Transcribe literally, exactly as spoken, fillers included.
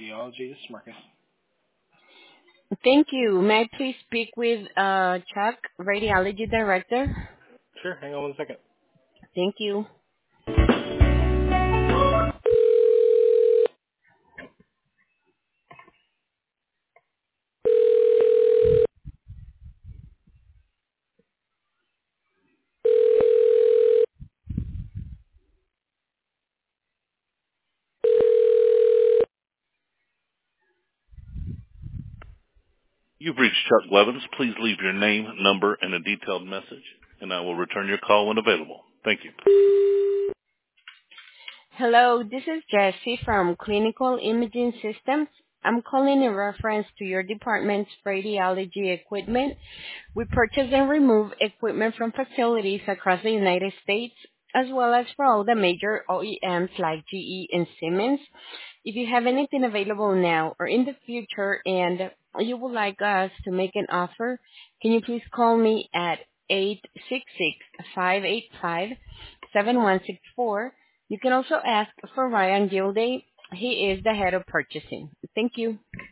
Radiology. This is Marcus. Thank you. May I please speak with uh, Chuck, Radiology Director? Sure, hang on one second. Thank you. You've reached Chuck Blevins. Please leave your name, number, and a detailed message, and I will return your call when available. Thank you. Hello, this is Jessie from Clinical Imaging Systems. I'm calling in reference to your department's radiology equipment. We purchase and remove equipment from facilities across the United States, as well as for all the major O E Ms like G E and Siemens. If you have anything available now or in the future and you would like us to make an offer, can you please call me at eight six six, five eight five, seven one six four. You can also ask for Ryan Gilday. He is the head of purchasing. Thank you.